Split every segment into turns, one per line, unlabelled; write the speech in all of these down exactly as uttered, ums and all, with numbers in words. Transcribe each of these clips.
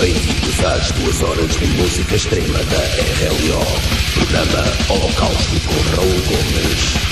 Bem-vindos às duas horas de música extrema da R L O. Programa Holocausto com Raul Gomes.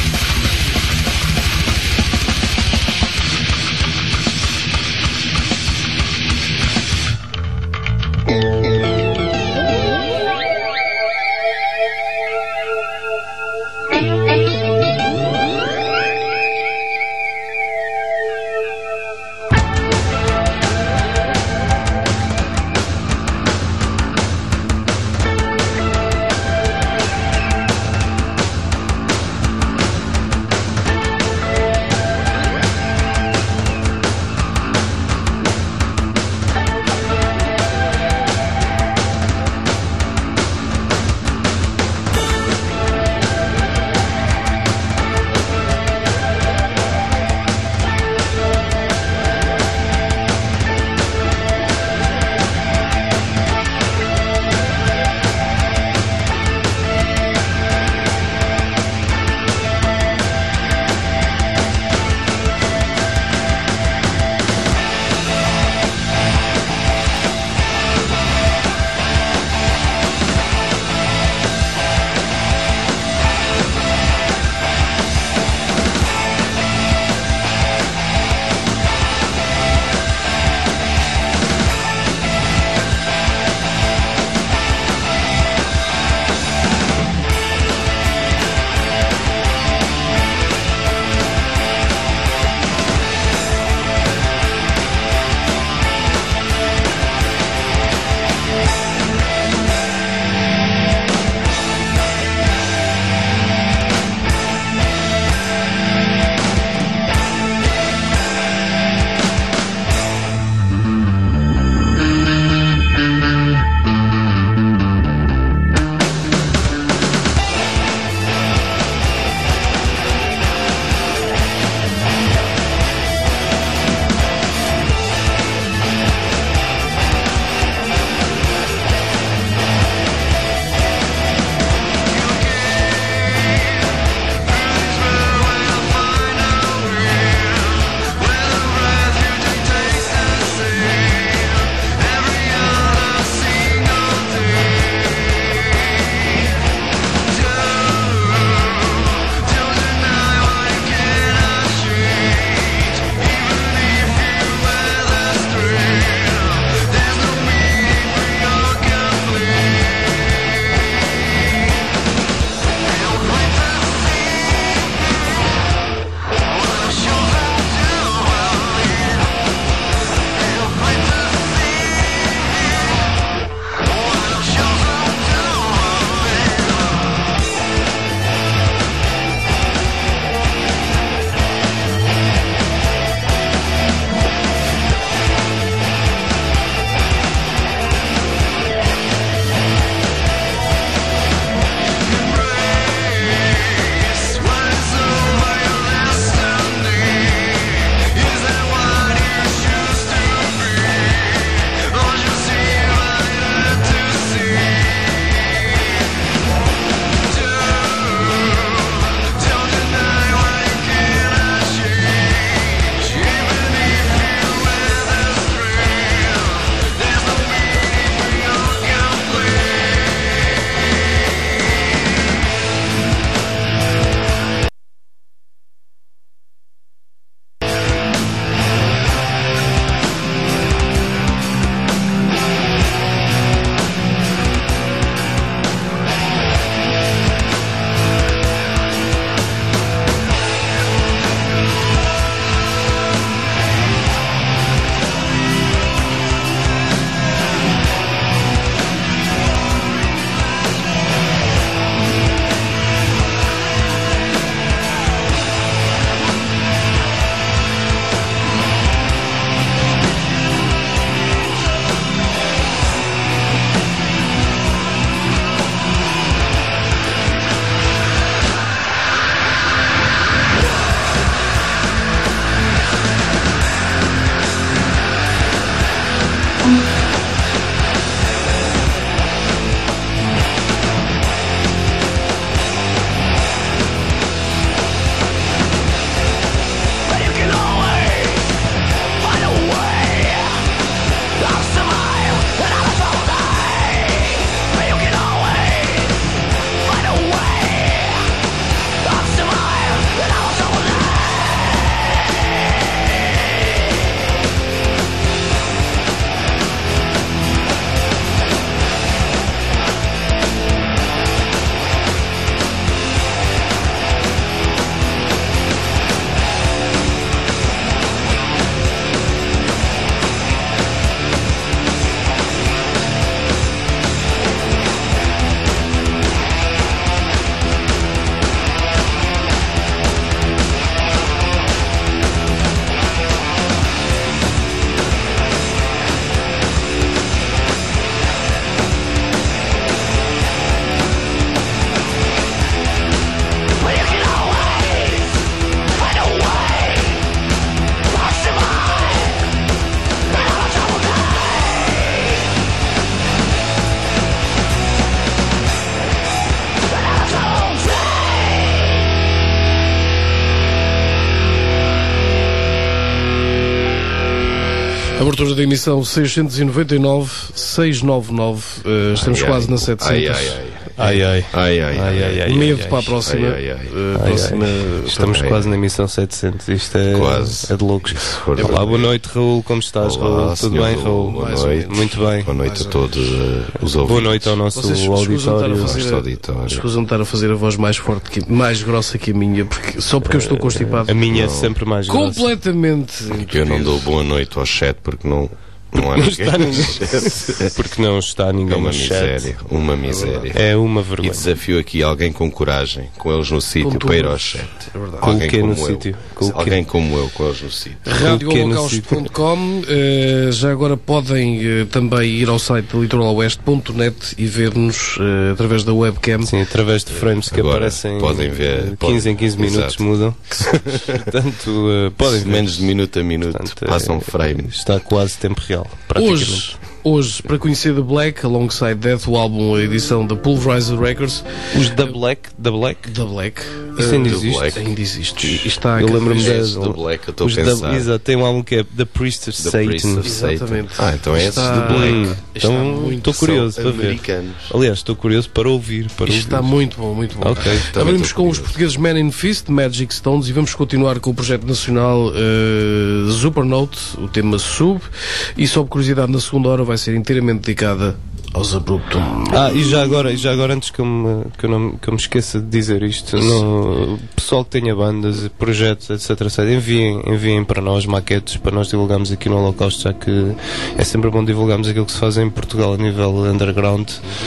Abertura da emissão seiscentos e noventa e nove, seiscentos e noventa e nove, uh, estamos
ai,
quase
ai.
na setecentos.
Ai, ai, ai.
Ai, ai.
Ai, ai, ai, ai, ai,
Medo
ai,
para a próxima.
ai, ai, ai.
uh,
Ai,
próxima
ai. Estamos
ai,
quase
ai.
na emissão setecentos. Isto é,
Quase.
é de loucos.
for
Olá,
verdade.
boa noite, Raul. Como estás,
Olá,
Raul? Tudo
senhor
bem,
Raul?
Raul?
Boa
Mais ou
noite.
menos.
Muito bem.
Boa noite a todos uh, os ouvintes.
Boa noite ao nosso
Vocês escusam estar a
auditório.
fazer
Nosso
a,
auditório.
escusam estar a fazer a voz mais forte, que, mais grossa que a minha, porque, só porque eu estou constipado.
A minha é
Não.
sempre mais grossa.
Completamente.
Eu não dou boa noite ao chat porque não, não há
Não
ninguém.
está ninguém. Porque não está
É
ninguém
uma
no chat.
miséria. Uma miséria.
É uma
E
vergonha.
desafio aqui alguém com coragem, com eles no sítio,
tu,
para ir ao chat.
É verdade.
Com o
Alguém
quê no
como eu.
sítio? Com o quê?
Alguém como eu, com eles no sítio.
rádio
pequeno
holocausto ponto com, uh, já agora podem uh, também ir ao site litoral oeste ponto net e ver-nos uh, através da webcam.
Sim, através de frames que
Agora,
aparecem
podem ver,
quinze
podem-
em quinze minutos
Exato.
mudam. Portanto, uh, podem ver.
Menos de minuto a minuto,
Portanto,
passam
é-
frames.
Está quase tempo real, praticamente.
Hoje, hoje, para conhecer The Black, alongside Death, o álbum, a edição da Pulverizer Records,
Os da Black, da Black,
The Black,
Isso
uh,
ainda
The
existe?
Black.
ainda existe. E está
Eu
cada
lembro-me
vez-
da-
The Black, eu estou a
os da,
pensar.
exato, tem um álbum que é The Priest of
The
Satan.
Priest of Satan.
Exatamente.
Ah, então é esses
Está-
The Black.
Hum,
está
então
muito-
estou curioso
São
para ver.
americanos.
Aliás, estou curioso para ouvir. Para
Isto está
ouvir.
muito bom, muito bom.
Ok.
Também
Abrimos
estou
com os
curioso.
portugueses Man in Fist, Magic Stones, e vamos continuar com o projeto nacional uh, Supernote, o tema Sub, e só por curiosidade, na segunda hora vai ser inteiramente dedicada aos Abruptum.
Ah, e já agora, e já agora antes que eu me, que eu não, que eu me esqueça de dizer isto, no, o pessoal que tenha bandas, projetos, etc, etcétera, enviem, enviem para nós maquetes, para nós divulgarmos aqui no Holocausto, já que é sempre bom divulgarmos aquilo que se faz em Portugal a nível underground.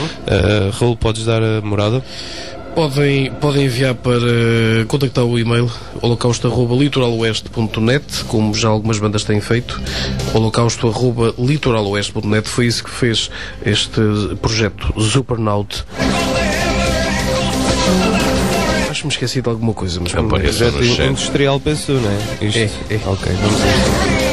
Uh, Raul, podes dar a morada?
Podem, podem enviar para contactar o e-mail holocausto arroba litoral oeste ponto net, como já algumas bandas têm feito. holocausto arroba litoral oeste ponto net. Foi isso que fez este projeto Supernaut. Acho que me esqueci de alguma coisa, mas
Não parece.
Projeto
no chat.
industrial, pensou, não é? Isto.
É, é.
Ok, vamos ver.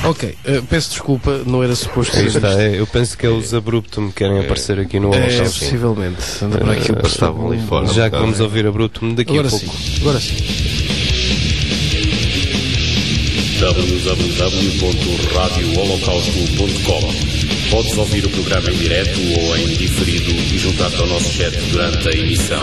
Ok, uh, peço desculpa, não era suposto
Aí
dizer
está,
isto.
é, eu penso que é os Abruptum que querem aparecer aqui no
É,
Holocausto.
possivelmente. Anda para aqui o
Eles estavam ali fora.
Já que vamos ouvir Abruptum daqui
Agora
a
sim,
pouco.
agora sim.
w w w ponto radio holocausto ponto com. Podes ouvir o programa em direto ou em diferido e juntar-te ao nosso chat durante a emissão.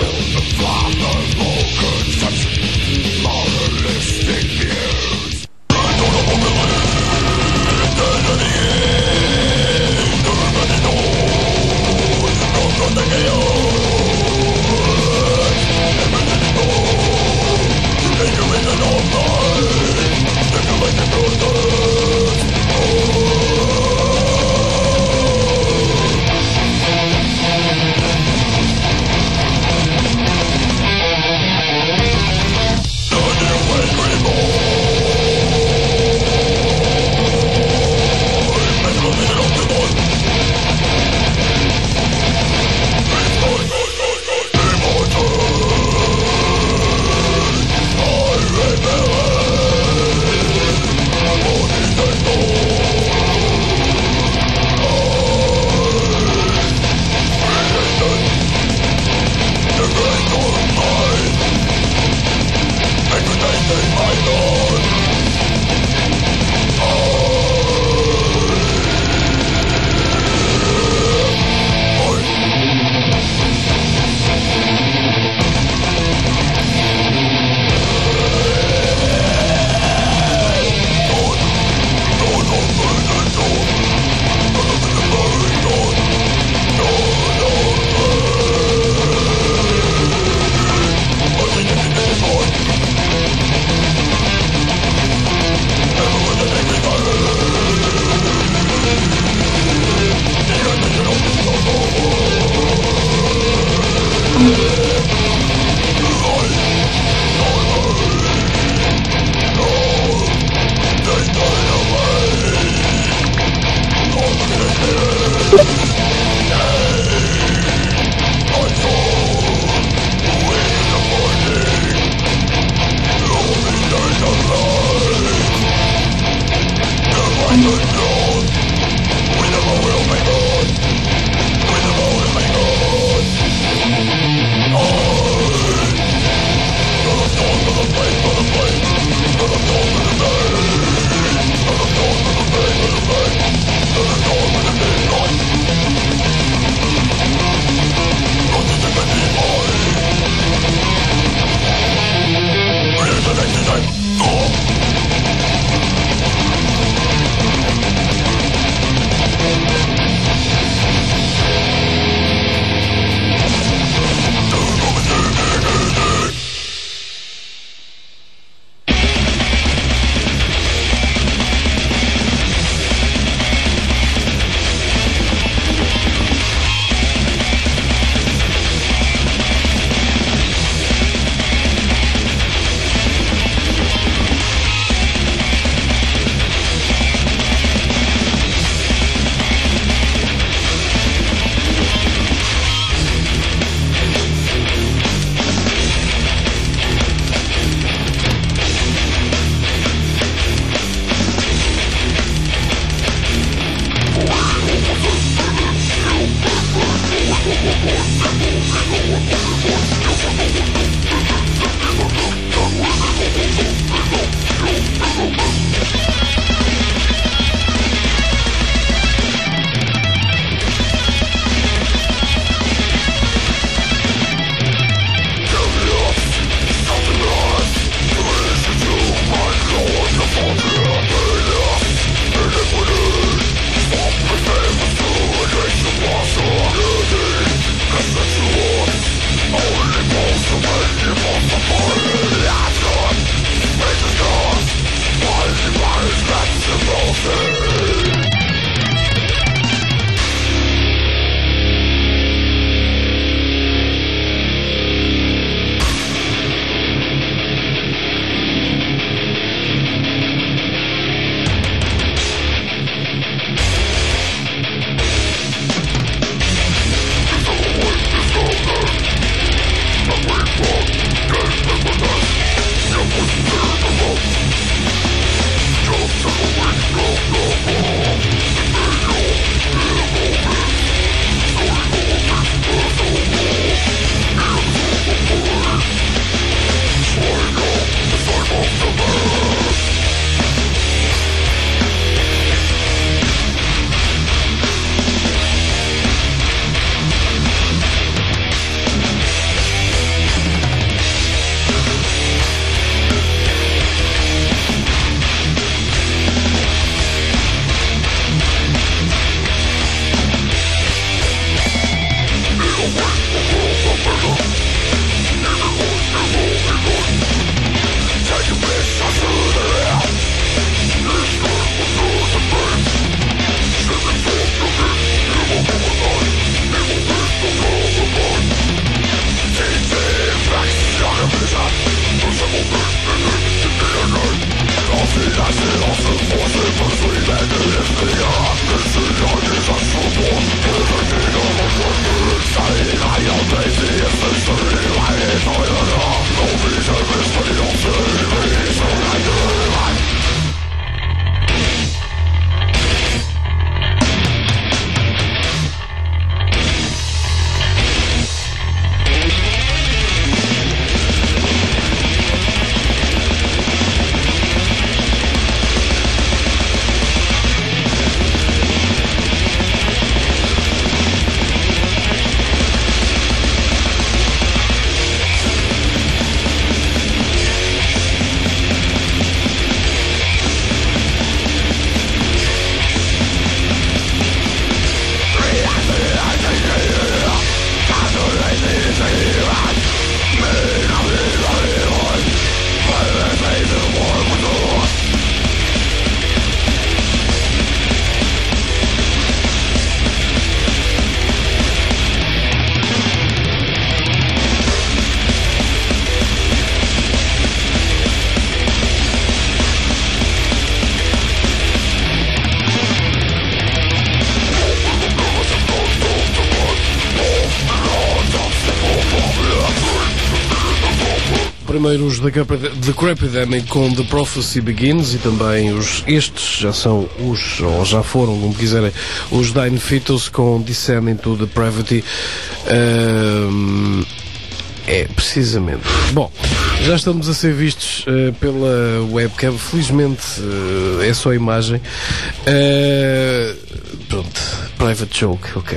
Primeiro os The Crepidemic com The Prophecy Begins, e também os, estes já são os, ou já foram, como quiserem, os Dying Fetus com Descend into Depravity. Um, é, precisamente. Bom, já estamos a ser vistos uh, pela webcam, felizmente uh, é só imagem. Uh, pronto, private joke, ok.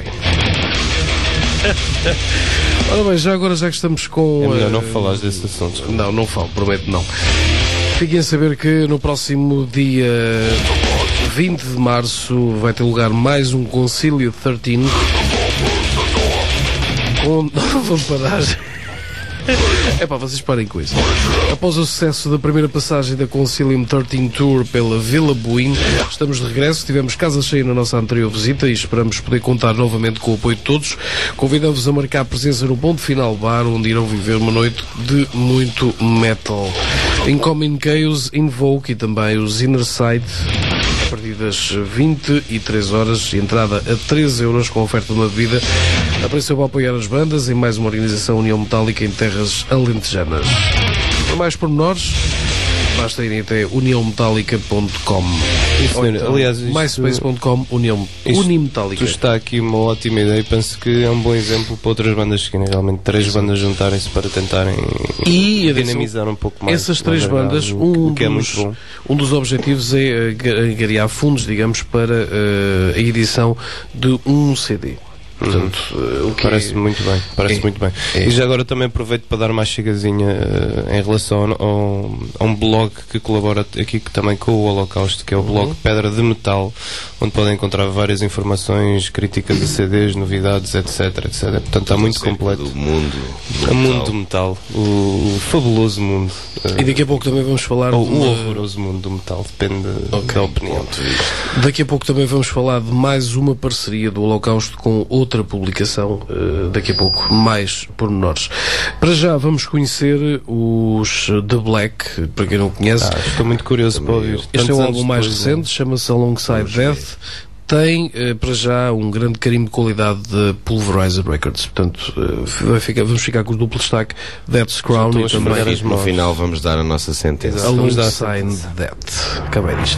Ora bem, já agora já que estamos com...
É melhor
uh,
não falares desse assunto.
Não, não falo, prometo não. Fiquem a saber que no próximo dia vinte de março vai ter lugar mais um Concílio treze com nova paragem. É pá, vocês parem com isso. Após o sucesso da primeira passagem da Concilium treze Tour pela Vila Buin, estamos de regresso. Tivemos casa cheia na nossa anterior visita e esperamos poder contar novamente com o apoio de todos. Convidamos-vos a marcar presença no Ponto Final Bar, onde irão viver uma noite de muito metal. Incoming Chaos, Invoke e também os Inner Sight, a partir das vinte e três horas, entrada a treze euros com oferta de uma bebida. Apareceu para apoiar as bandas em mais uma organização União Metálica em terras alentejanas. Para mais pormenores, basta irem até união metálica ponto com.
Então, aliás, isto,
myspace ponto com, União Unimetálica.
Tu está aqui uma ótima ideia e penso que é um bom exemplo para outras bandas seguirem. Realmente, três
Sim.
bandas juntarem-se para tentarem
e,
dinamizar um pouco mais.
Essas três bandas,
o,
um,
o que é
dos,
muito bom.
um dos objetivos é angariar fundos, digamos, para uh, a edição de um C D. Portanto,
uhum.
o que
parece
é...
muito bem, parece
é.
muito bem.
É.
E já agora também aproveito para dar uma chegazinha uh, em relação ao, a um blog que colabora aqui também com o Holocausto, que é o blog uhum. Pedra de Metal, onde podem encontrar várias informações, críticas a C Ds, novidades, etc, etcétera. Portanto, está muito completo.
Do mundo do
o mundo do metal, o, o fabuloso mundo.
Uh, e daqui a pouco também vamos falar
ou
de
o
uma...
horroroso mundo do metal, depende okay. da opinião.
Daqui a pouco também vamos falar de mais uma parceria do Holocausto com outra publicação, uh, daqui a pouco mais pormenores. Para já vamos conhecer os The Black, para quem não conhece.
Ah, estou muito curioso para ouvir.
Este é o álbum mais recente, chama-se Alongside Death. Tem, uh, para já, um grande carimbo de qualidade de Pulverizer Records. Portanto, uh, vai ficar, vamos ficar com o duplo destaque Death's Crown e também...
No final vamos dar a nossa sentença.
Alongside Death. Acabei disto.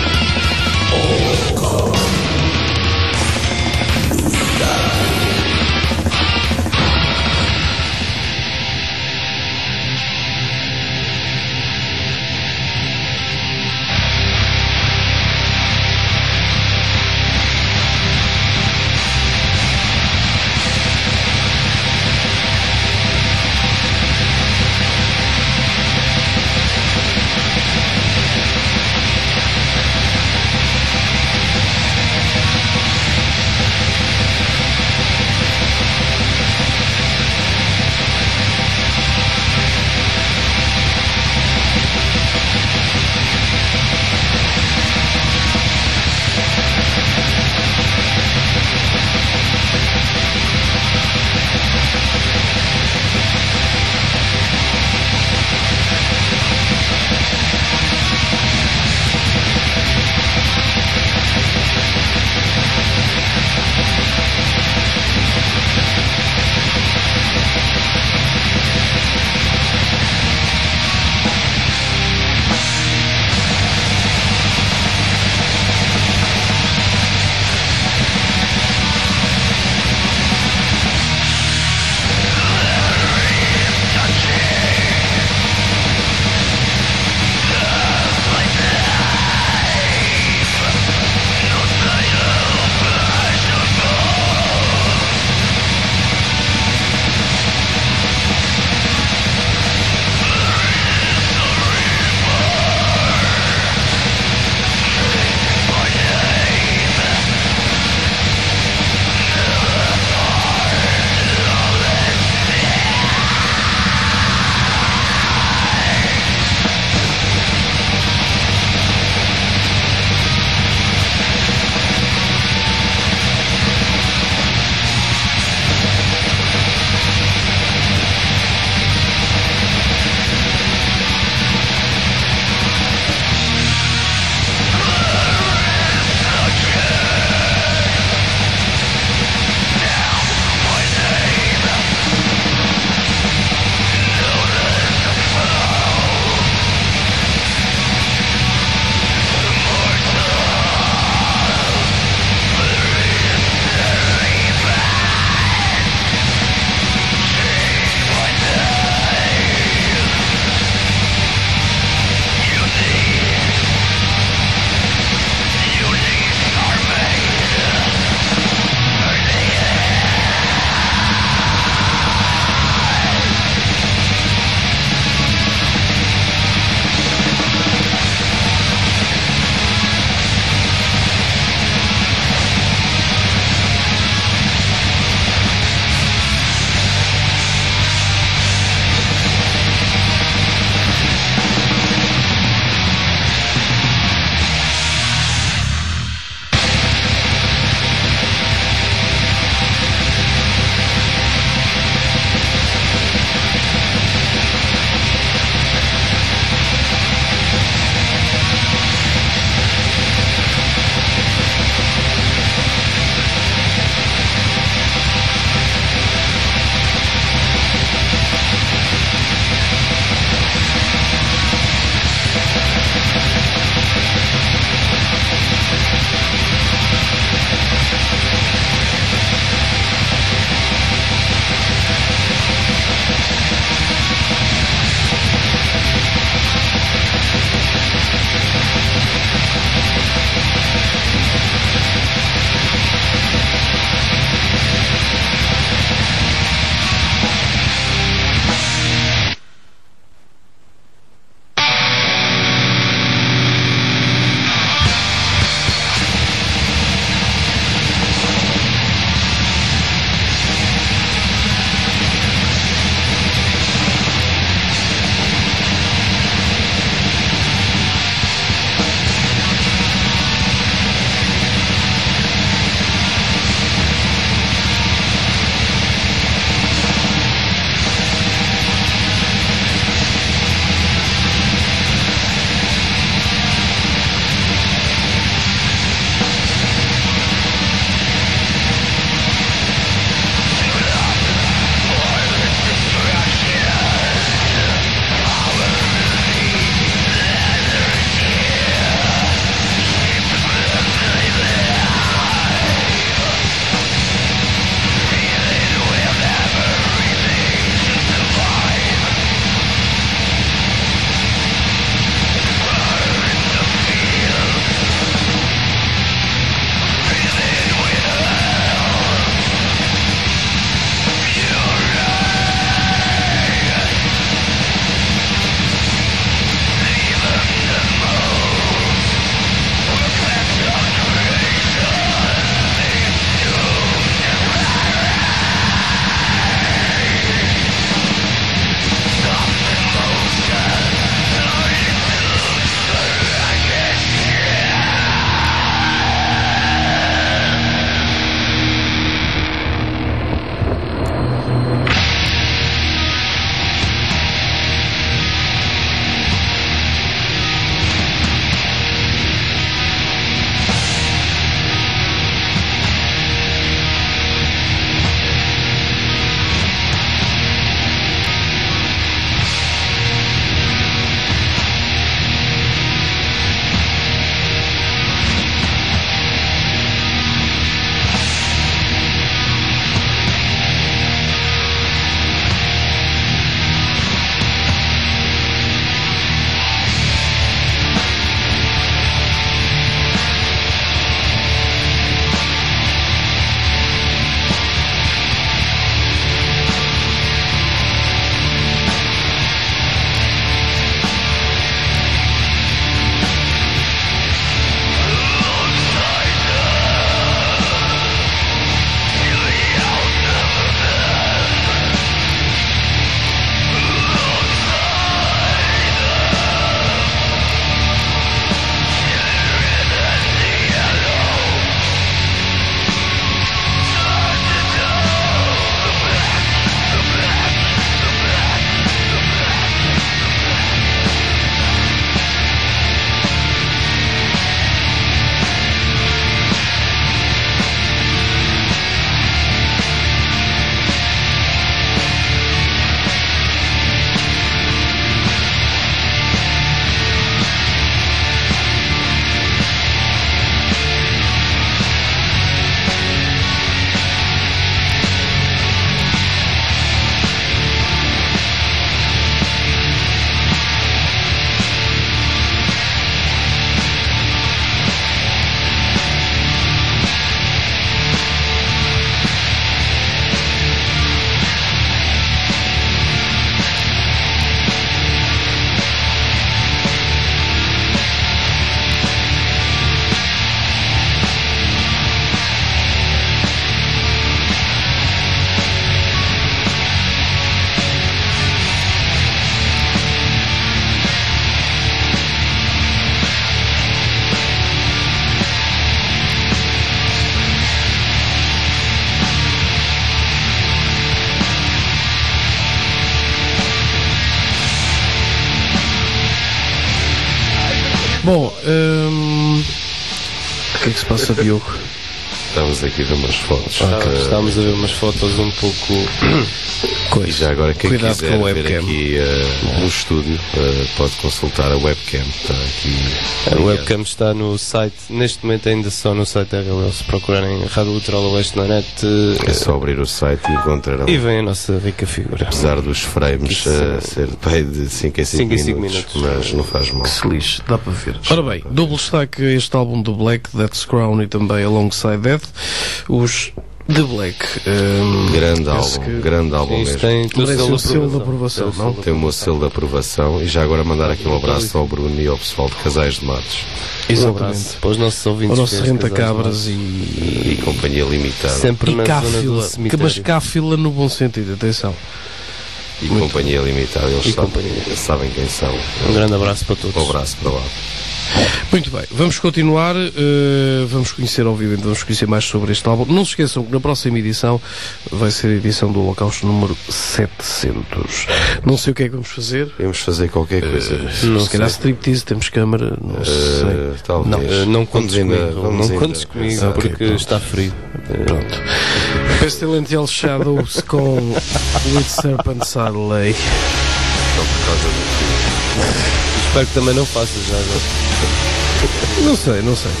Bom, hum, o que é que se passa, Diogo?
Estamos aqui a ver umas fotos.
Ah,
Uh,
estamos a ver umas fotos um pouco.
E já agora, quem
Cuidado
quiser
com a
ver
webcam.
aqui uh, no estúdio, uh, pode consultar a webcam. Está aqui.
A
ligada.
webcam está no site, neste momento ainda só no site da R L L. Se procurarem Rádio Litoral Oeste na net,
É só abrir o site e encontrarão.
e vem a nossa rica figura.
Apesar dos frames
Isso.
uh, ser pai de cinco em cinco
cinco em cinco
minutos,
minutos.
mas não faz mal.
Que se lixe, dá para ver. Ora bem, duplo destaque este álbum do Black, Death's Crown e também Alongside Death. Os The Black. hum,
Grande
penso
álbum,
que
grande álbum
Isto
mesmo.
tem o
merece
selo
um
de
selo de
aprovação.
aprovação, não?
Tem o meu selo de aprovação. E já agora mandar aqui um abraço ao Bruno e ao pessoal de Casais de Matos
Um
Exatamente.
abraço para os nossos
O
ouvintes.
nosso
fiéis,
renta-cabras
casais
e,
e Companhia Limitada.
sempre
e
na
cá
zona do
fila. Que,
cemitério.
mas cá fila no bom sentido, atenção.
E Companhia Limitada, eles
E
sabem,
Companhia.
sabem quem são.
Um grande abraço para todos.
Um abraço para lá.
Muito bem, vamos continuar, eh, vamos conhecer, obviamente, vamos conhecer mais sobre este álbum. Não se esqueçam que na próxima edição vai ser a edição do Holocausto número setecentos. Não sei o que é que vamos fazer.
Vamos fazer qualquer coisa.
Não
se calhar
sei.
striptease, temos câmara, não sei.
Uh, talvez.
Não.
Uh, não contes
Vamos ainda-
comigo,
vamos
não
ainda
contes comigo
pensar.
Ok,
porque
pronto.
está frio.
Pronto. Pestilential Shadows com With Serpent Sadley.
Só por causa do
Espero que também não faças já agora.
Não sei, não sei.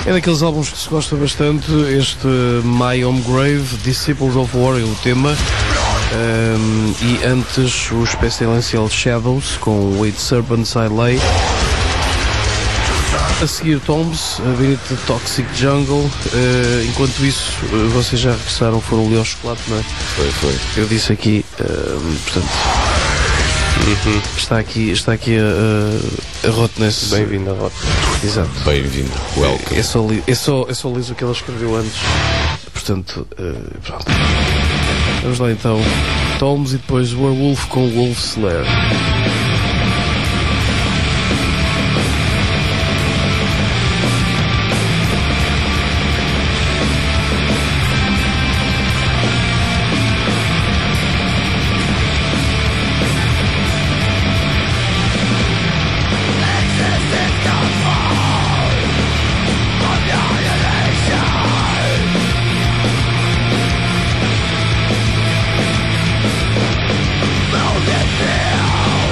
É daqueles álbuns que se gosta bastante, este My Home Grave, Disciples of War é o tema. Um, e antes os Pestilential Shadows com With Serpents I Lay. A seguir Tombs, a Beneath Toxic Jungle. Uh, enquanto isso, uh, vocês já regressaram, foram ali ao chocolate, não é?
Foi, foi.
Eu disse aqui, uh, portanto, uhum. está aqui, está aqui a, a, a Rottness.
Bem-vindo a Rottness.
Exato.
Bem-vindo. Welcome.
É só, li, é, só, é só liso o que ela escreveu antes. Portanto, uh, pronto. Vamos lá então. Tombs e depois Werewolf com Wolf Slayer.
Build it down.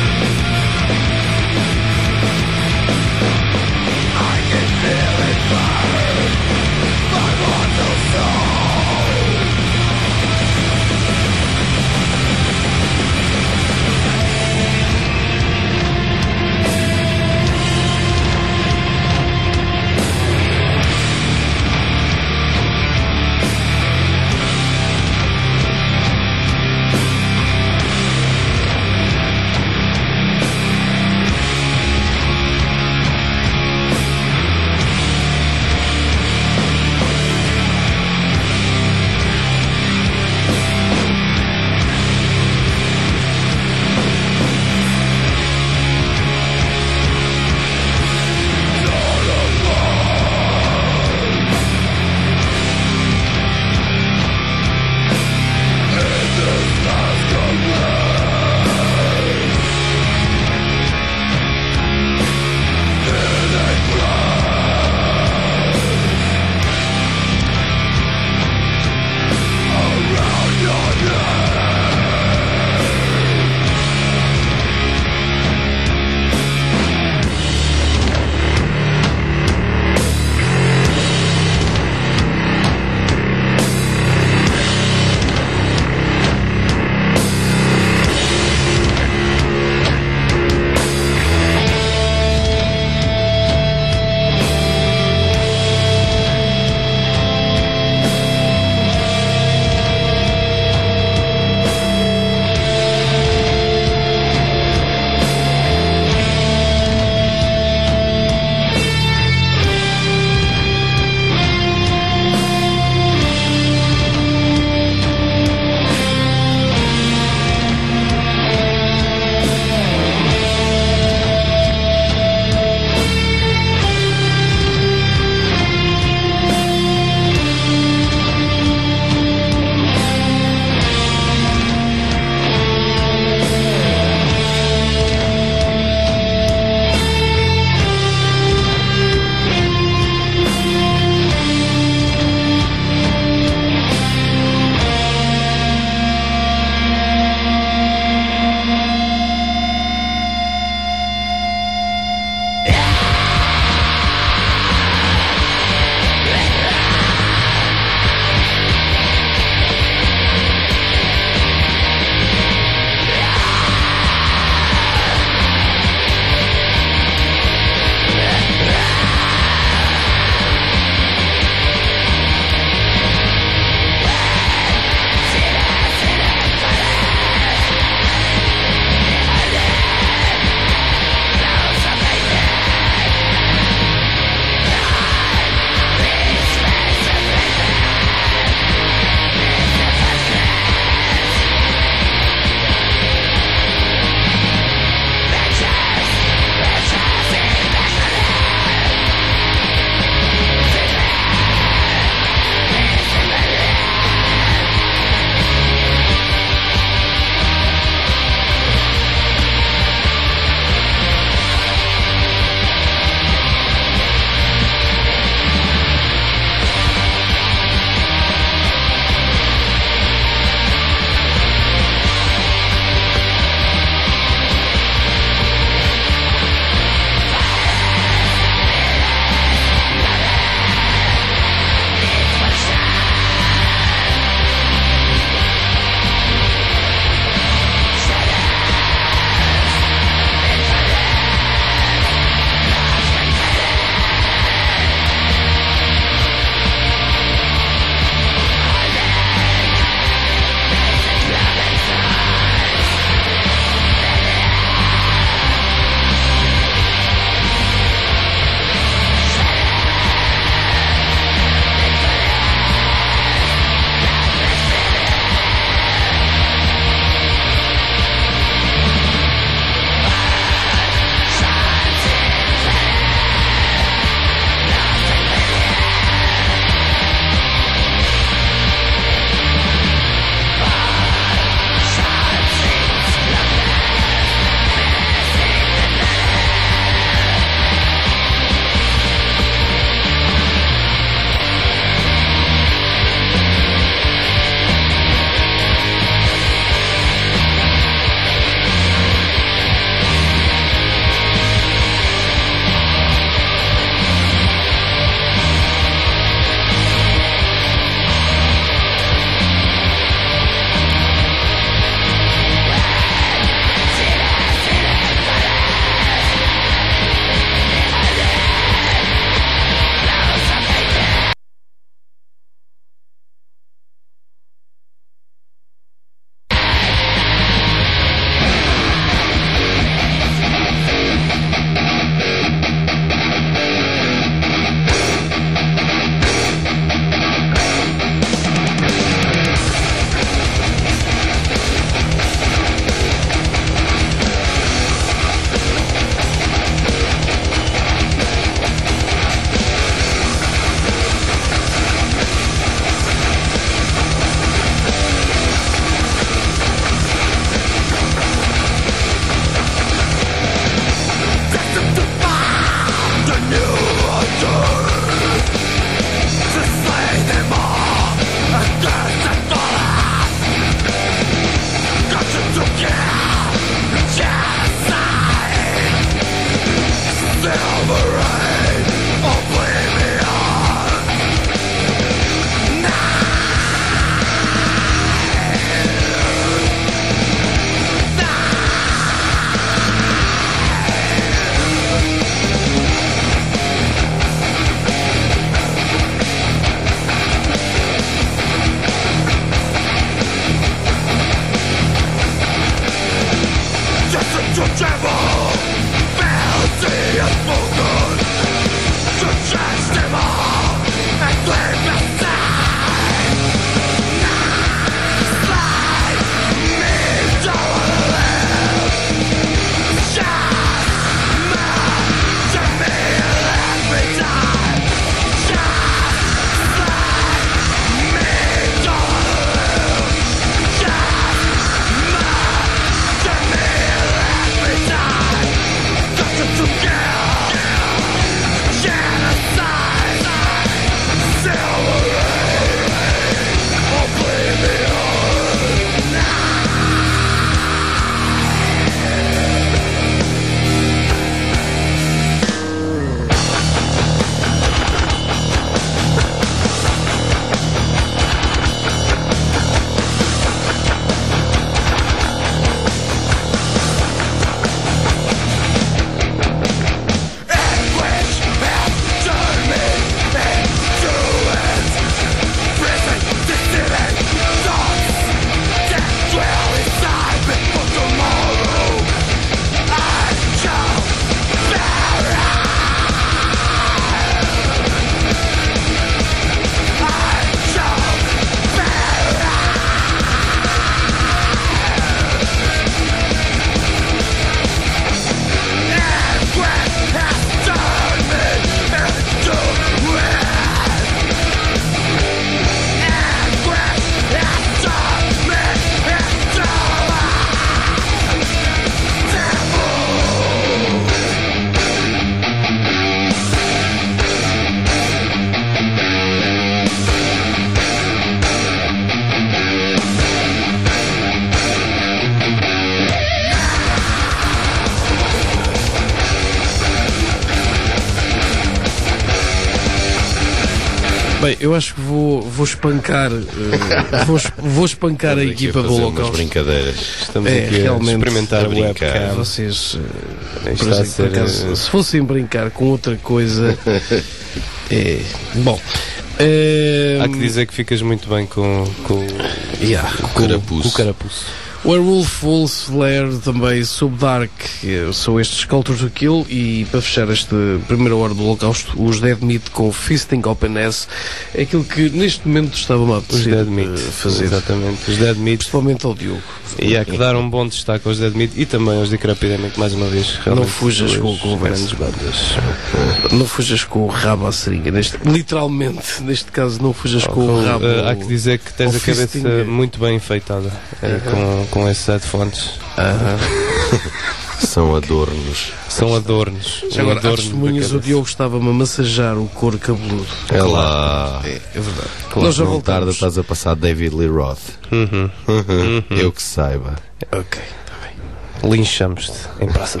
Bem, eu acho que vou, vou espancar uh, vou, vou espancar a equipa do Holocausto.
Brincadeiras.
Estamos
É,
aqui a
realmente,
experimentar
a
a
brincar.
webcam.
Vocês, uh,
Isto
por
está a
exemplo, por
ser,
acaso,
uh,
se fossem brincar com outra coisa, é bom. Uh,
Há que dizer que ficas muito bem com, com,
yeah.
O carapuço.
com o carapuço.
Werewolf, Wolf, Lair, também Sub Dark, eh, são estes Cultures do Kill. E para fechar esta primeira hora do Holocausto, os Dead Meat com Fisting Open S, é aquilo que neste momento estava-me a
Os
apetecer
Dead Meat.
eh, fazer,
Exatamente. Os Dead Meat.
principalmente ao Diogo.
E há que dar um bom destaque aos Dead Meat e também aos Decrep Epidemic, mais uma vez.
Não
Realmente
fujas
duas
com a conversa.
grandes bandas.
Não fujas com o rabo à seringa, neste, literalmente, neste caso, não fujas com o rabo.
Uh, há que dizer que tens
ao
a cabeça
fisting.
muito bem enfeitada uh, com, com esses headphones.
Aham.
São adornos.
São adornos.
Já
Um
agora, há
adorno
testemunhas,
da
o
cabeça.
Diogo estava-me a massajar o couro cabeludo.
É lá.
É, é verdade.
Claro,
Nós já
não tarda,
voltamos.
estás a passar David Lee Roth.
Uhum.
Eu que saiba.
Ok.
Linchamos-te em praça.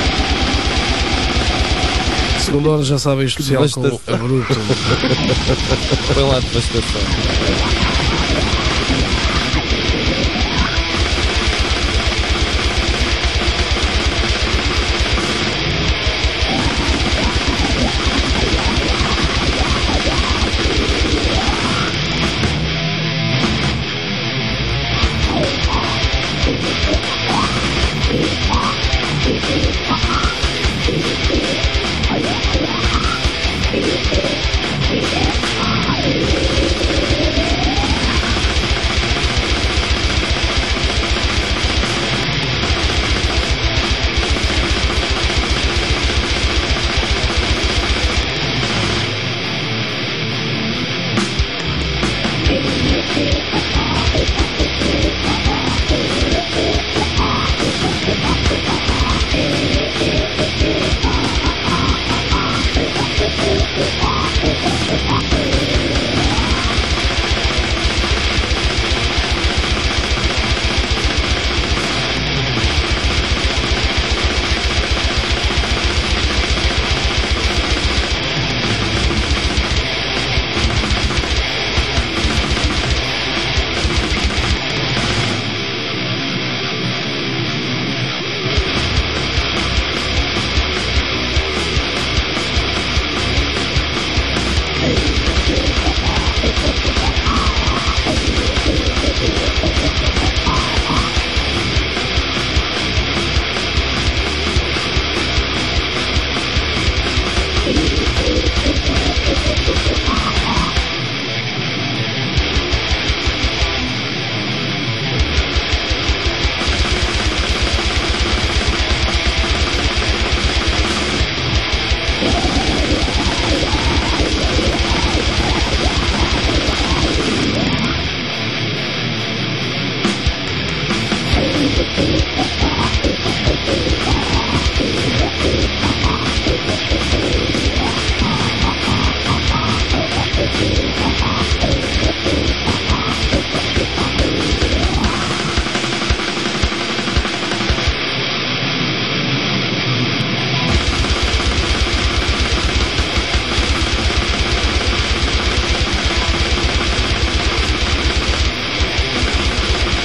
Segunda hora já sabem, especial com
devastação.
a Bruto.
Põe lá a devastação.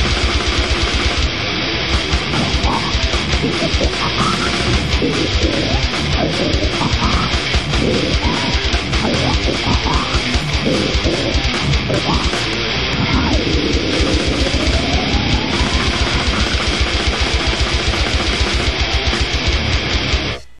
Yeah.